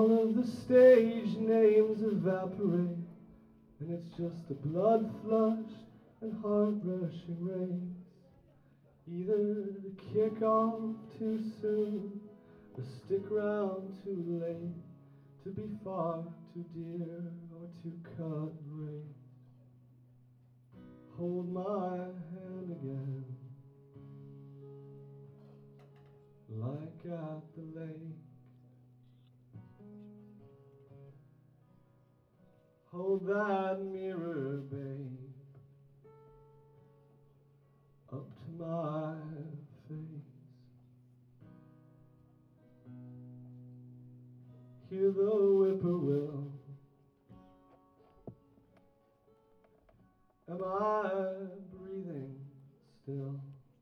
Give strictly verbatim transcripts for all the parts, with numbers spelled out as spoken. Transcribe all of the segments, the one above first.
All of the stage names evaporate, and it's just a blood-flushed and heart-rushing race. Either to kick off too soon, or stick around too late, to be far too dear or to cut rate. Hold my hand again, like at the lake. Hold that mirror, babe, up to my face. Hear the whippoorwill. Am I breathing still?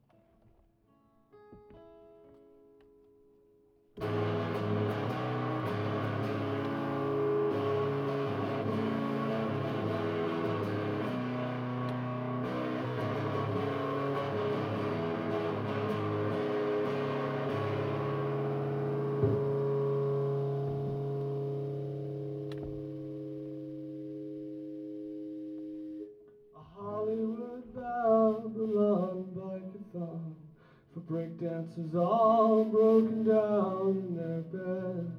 Hollywood Babylon bike-a-thon for breakdancers all broken down in their beds,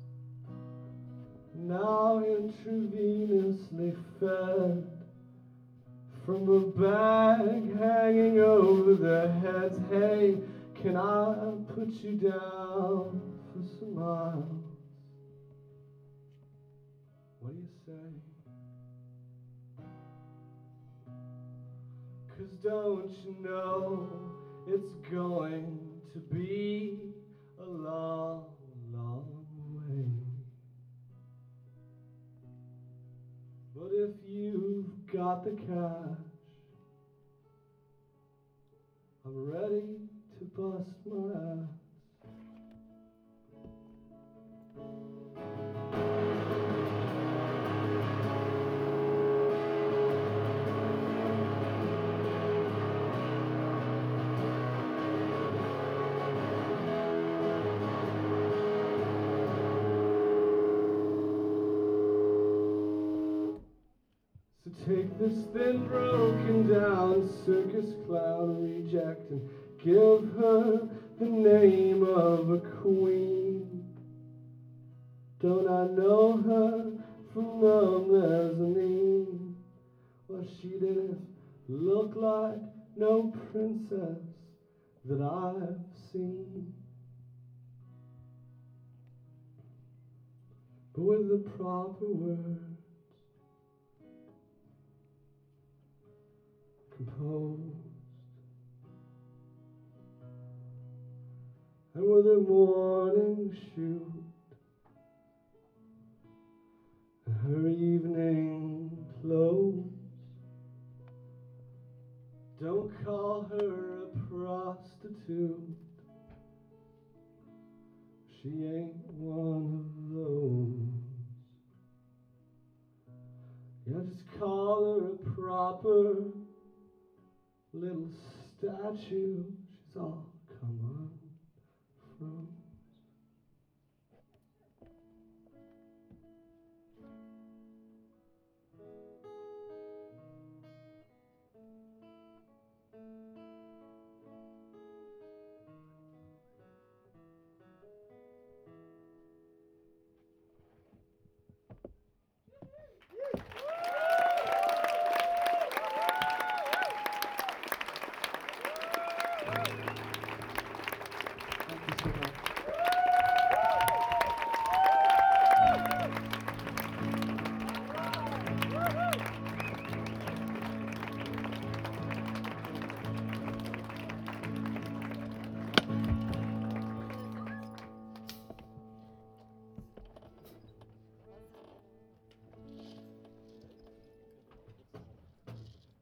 now intravenously fed from a bag hanging over their heads. Hey, can I put you down for some miles? What do you say? 'Cause don't you know it's going to be a long, long way. But if you've got the cash, I'm ready to bust my ass. So take this thin, broken down circus clown reject and give her the name of a queen. Don't I know her from the mezzanine? Well, she didn't look like no princess that I've seen. But with the proper words composed, and with her morning shoot and her evening clothes, don't call her a prostitute, she ain't one of those. Yeah, just call her a proper little statue. She's all come on from